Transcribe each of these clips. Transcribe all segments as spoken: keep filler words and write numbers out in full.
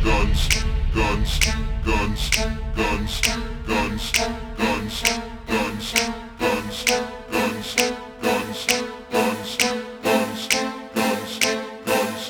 guns, guns, guns, guns, guns, guns, guns, guns, guns, guns, guns, guns, guns, guns,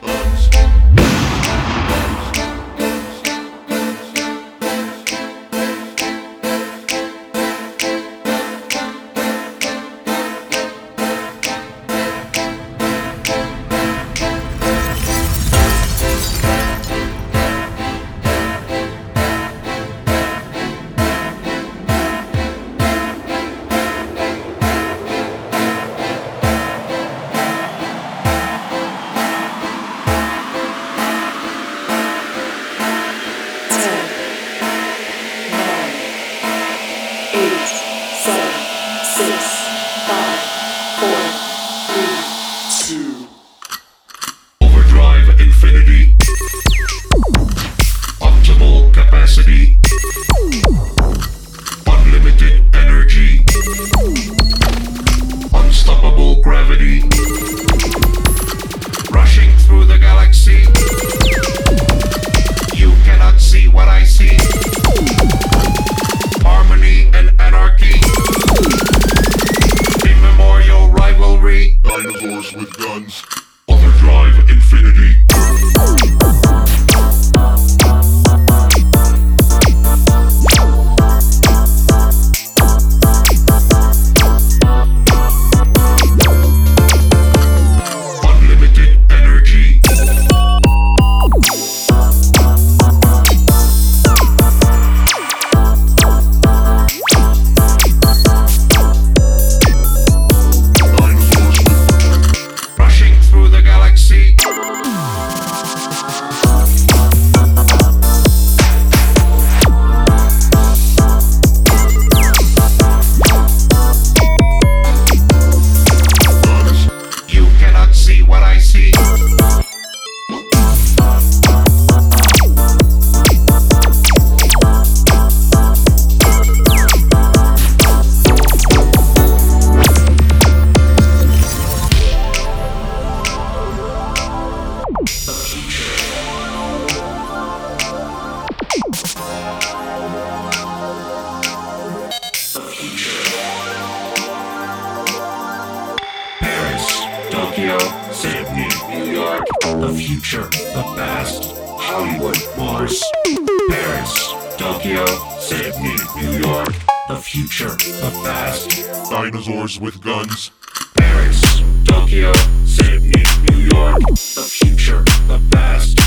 Overdrive infinity. Optimal capacity. Unlimited energy. Unstoppable gravity. Rushing through the galaxy. You cannot see what I see. Harmony and anarchy. Immemorial rivalry. Dinosaurs with guns. Overdrive infinity. Unlimited energy. Rushing through the galaxy. You cannot see what I see. Tokyo, Sydney, New York, the future, the past, Hollywood, Mars. Paris, Tokyo, Sydney, New York, the future, the past, dinosaurs with guns. Paris, Tokyo, Sydney, New York, the future, the past.